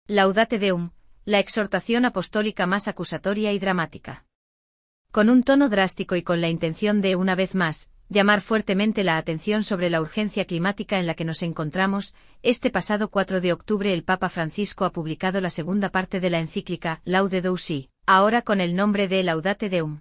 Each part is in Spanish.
Laudate Deum, la exhortación apostólica más acusatoria y dramática. Con un tono drástico y con la intención de, una vez más, llamar fuertemente la atención sobre la urgencia climática en la que nos encontramos, este pasado 4 de octubre el Papa Francisco ha publicado la segunda parte de la encíclica Laude Deus, ahora con el nombre de Laudate Deum.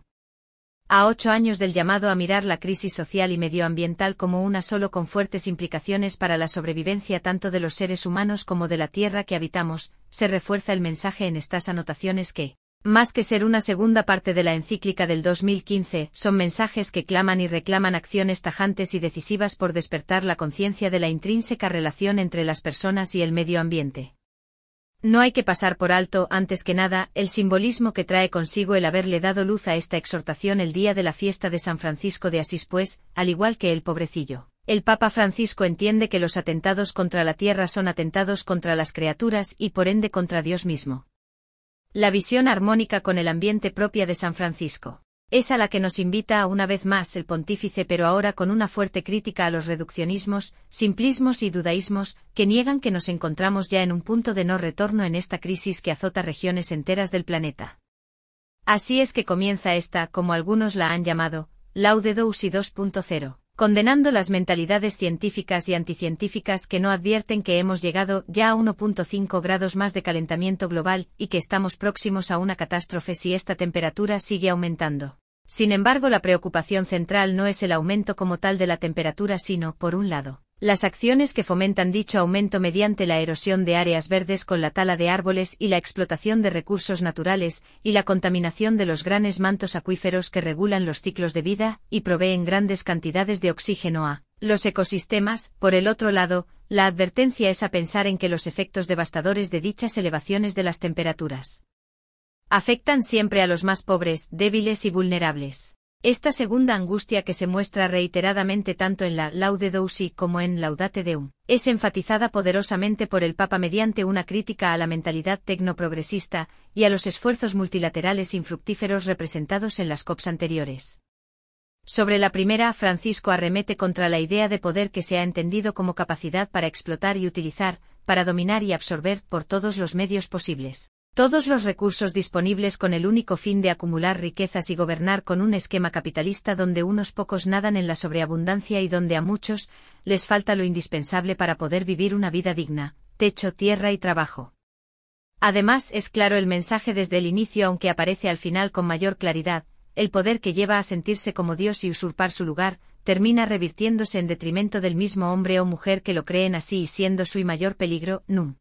A 8 años del llamado a mirar la crisis social y medioambiental como una solo con fuertes implicaciones para la sobrevivencia tanto de los seres humanos como de la tierra que habitamos, se refuerza el mensaje en estas anotaciones que, más que ser una segunda parte de la encíclica del 2015, son mensajes que claman y reclaman acciones tajantes y decisivas por despertar la conciencia de la intrínseca relación entre las personas y el medio ambiente. No hay que pasar por alto, antes que nada, el simbolismo que trae consigo el haberle dado luz a esta exhortación el día de la fiesta de San Francisco de Asís, pues, al igual que el pobrecillo, el Papa Francisco entiende que los atentados contra la tierra son atentados contra las criaturas y por ende contra Dios mismo. La visión armónica con el ambiente propia de San Francisco es a la que nos invita una vez más el pontífice, pero ahora con una fuerte crítica a los reduccionismos, simplismos y dudaísmos, que niegan que nos encontramos ya en un punto de no retorno en esta crisis que azota regiones enteras del planeta. Así es que comienza esta, como algunos la han llamado, Laude Deus 2.0, condenando las mentalidades científicas y anticientíficas que no advierten que hemos llegado ya a 1.5 grados más de calentamiento global y que estamos próximos a una catástrofe si esta temperatura sigue aumentando. Sin embargo, la preocupación central no es el aumento como tal de la temperatura, sino, por un lado, las acciones que fomentan dicho aumento mediante la erosión de áreas verdes con la tala de árboles y la explotación de recursos naturales, y la contaminación de los grandes mantos acuíferos que regulan los ciclos de vida y proveen grandes cantidades de oxígeno a los ecosistemas. Por el otro lado, la advertencia es a pensar en que los efectos devastadores de dichas elevaciones de las temperaturas afectan siempre a los más pobres, débiles y vulnerables. Esta segunda angustia, que se muestra reiteradamente tanto en la Laude Deus como en Laudate Deum, es enfatizada poderosamente por el Papa mediante una crítica a la mentalidad tecnoprogresista y a los esfuerzos multilaterales infructíferos representados en las COPs anteriores. Sobre la primera, Francisco arremete contra la idea de poder que se ha entendido como capacidad para explotar y utilizar, para dominar y absorber, por todos los medios posibles, todos los recursos disponibles con el único fin de acumular riquezas y gobernar con un esquema capitalista donde unos pocos nadan en la sobreabundancia y donde a muchos les falta lo indispensable para poder vivir una vida digna: techo, tierra y trabajo. Además, es claro el mensaje desde el inicio, aunque aparece al final con mayor claridad: el poder que lleva a sentirse como Dios y usurpar su lugar, termina revirtiéndose en detrimento del mismo hombre o mujer que lo creen así y siendo su mayor peligro. Num.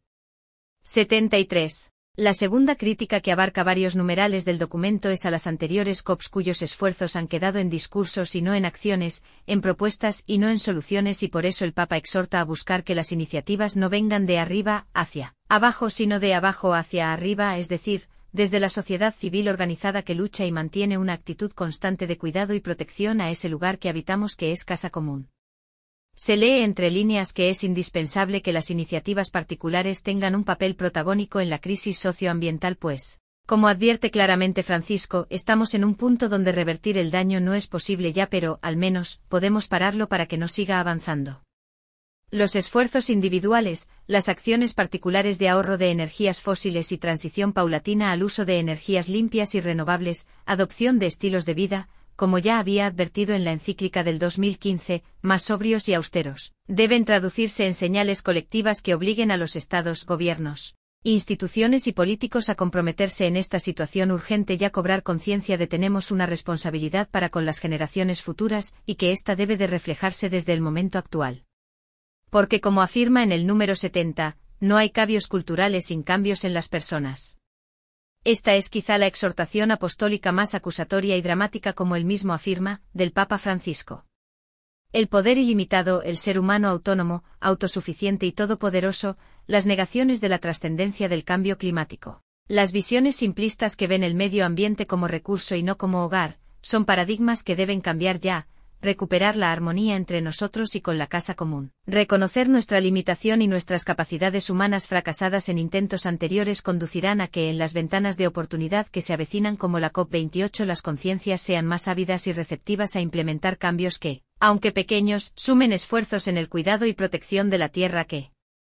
73. La segunda crítica, que abarca varios numerales del documento, es a las anteriores COPs cuyos esfuerzos han quedado en discursos y no en acciones, en propuestas y no en soluciones, y por eso el Papa exhorta a buscar que las iniciativas no vengan de arriba hacia abajo, sino de abajo hacia arriba, es decir, desde la sociedad civil organizada que lucha y mantiene una actitud constante de cuidado y protección a ese lugar que habitamos, que es casa común. Se lee entre líneas que es indispensable que las iniciativas particulares tengan un papel protagónico en la crisis socioambiental, pues, como advierte claramente Francisco, estamos en un punto donde revertir el daño no es posible ya, pero, al menos, podemos pararlo para que no siga avanzando. Los esfuerzos individuales, las acciones particulares de ahorro de energías fósiles y transición paulatina al uso de energías limpias y renovables, adopción de estilos de vida, como ya había advertido en la encíclica del 2015, más sobrios y austeros, deben traducirse en señales colectivas que obliguen a los estados, gobiernos, instituciones y políticos a comprometerse en esta situación urgente y a cobrar conciencia de tenemos una responsabilidad para con las generaciones futuras y que ésta debe de reflejarse desde el momento actual. Porque, como afirma en el número 70, no hay cambios culturales sin cambios en las personas. Esta es quizá la exhortación apostólica más acusatoria y dramática, como él mismo afirma, del Papa Francisco. El poder ilimitado, el ser humano autónomo, autosuficiente y todopoderoso, las negaciones de la trascendencia del cambio climático, las visiones simplistas que ven el medio ambiente como recurso y no como hogar, son paradigmas que deben cambiar ya. Recuperar la armonía entre nosotros y con la casa común. Reconocer nuestra limitación y nuestras capacidades humanas fracasadas en intentos anteriores conducirán a que en las ventanas de oportunidad que se avecinan como la COP28 las conciencias sean más ávidas y receptivas a implementar cambios que, aunque pequeños, sumen esfuerzos en el cuidado y protección de la tierra que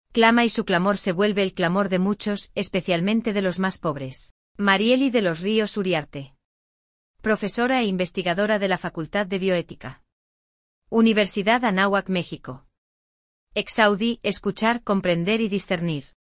Clama y su clamor se vuelve el clamor de muchos, especialmente de los más pobres. Marieli de los Ríos Uriarte. Profesora e investigadora de la Facultad de Bioética. Universidad Anáhuac, México. Exaudi, escuchar, comprender y discernir.